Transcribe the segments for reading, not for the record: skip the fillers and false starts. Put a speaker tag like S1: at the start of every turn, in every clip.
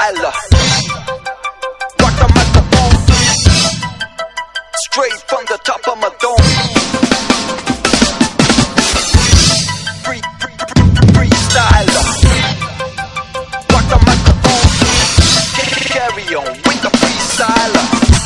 S1: freestyler. Rock the microphone, straight from the top of my dome. Freestyler. Rock the microphone, carry on with the freestyler.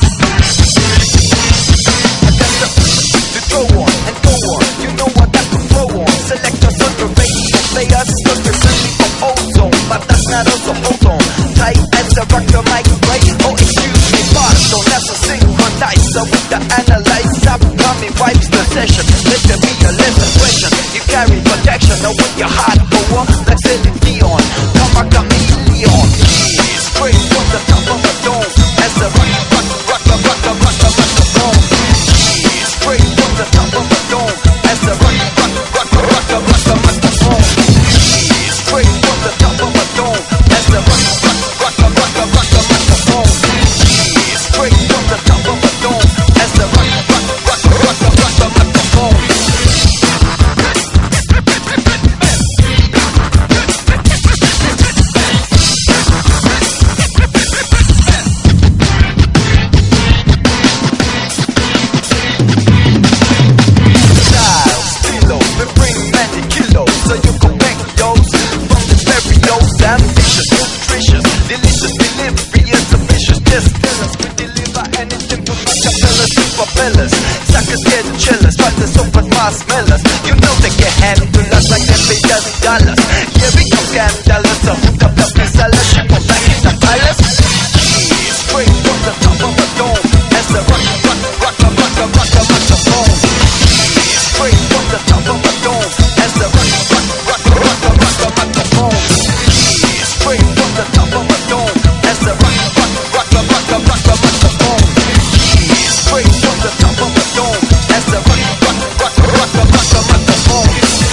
S1: I got to go on and go on. You know I got to flow on. Selectors on the radio, players looking really from ozone, but that's not us. So hold on tight as I rock the mic, right? Oh, excuse me, pardon. That's a synchronizer with the analyzer. Coming wipes the session. Let there be a lesson question. You carry protection, now with your heart go on like Celine Dion. Come a chameleon, straight from the top of the dome. As the rock the microphone. Straight from the top of the dome. As the rock the microphone. Straight from the top of the dome. As the rock the microphone. Straight from the top of the dome. As the rock the microphone. Suckers get chillers, but the super smellers. You know they can handle us like they pay $1,000. Here we come scandalous, so hook up the pistolers, ship them back in the palace. Straight from the top of the dome, as the rock the microphone. Straight from the top of the dome, as the rock the microphone. Straight from the top of the dome, as the rock the microphone. Straight from the top of the dome, as the rock the microphone.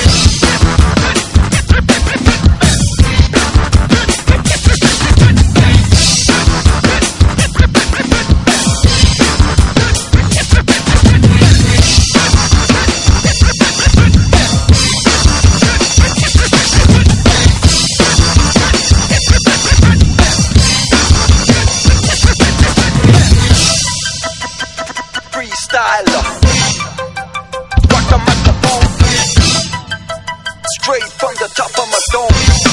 S1: Freestyler. Rock the microphone, straight from the top of my dome.